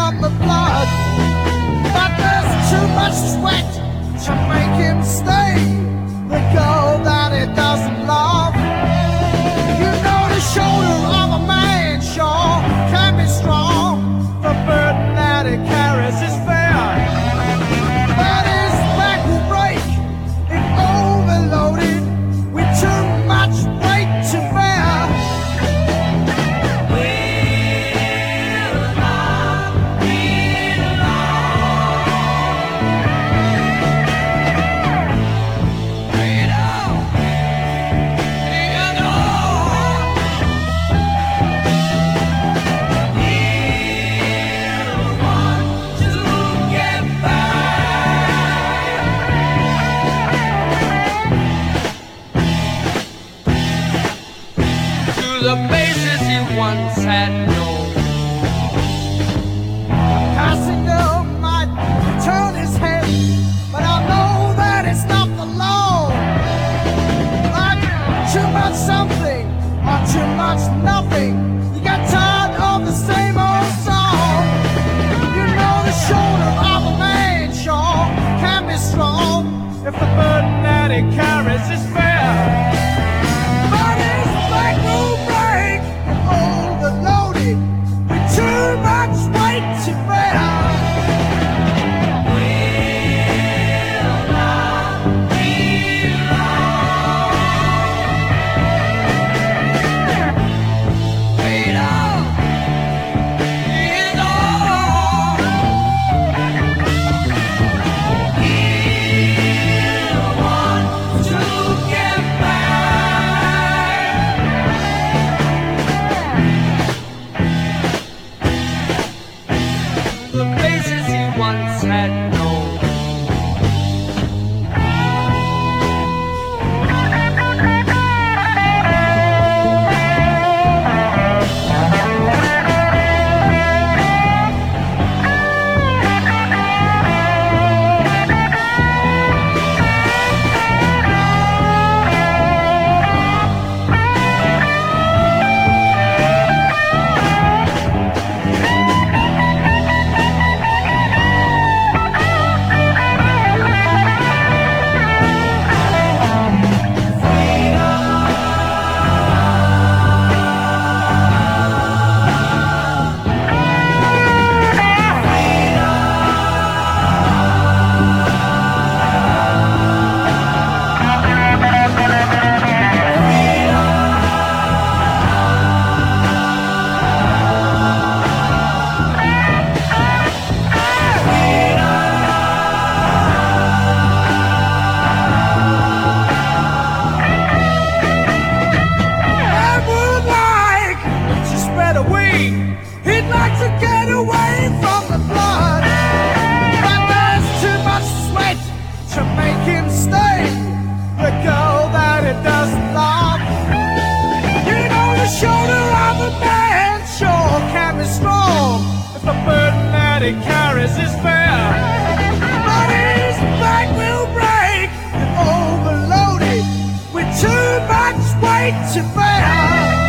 from the blood. But there's too much sweat to make him stay. The girl that he doesn't love. You know the shoulder of a man sure can be strong. The burden that he carries is fair, but his back will break if overloaded with too much weight to bear. The faces he once had known. Casino might turn his head, but I know that it's not for long. Like too much something or too much nothing. You get tired of the same old song. You know the shoulder of a man sure can be strong if the burden that he carries is fair. But his back will break if overloaded with too much weight to bear. The faces he once had known. He'd like to get away from the blood, but there's too much sweat to make him stay. The girl that he doesn't love. You know the shoulder of a man sure can be strong if the burden that he carries is fair. But his back will break if overloaded with too much weight to bear.